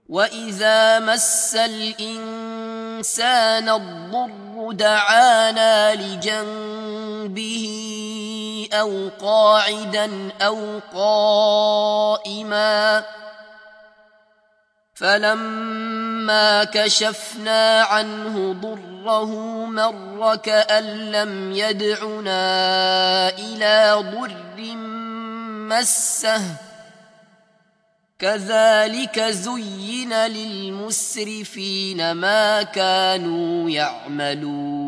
وإذا مس الإنسان الضر دعانا لجنبه أو قاعدا أو قائما فلما كشفنا عنه ضره مر كأن لم يدعنا إلى ضر مسه كذلك زين للمسرفين ما كانوا يعملون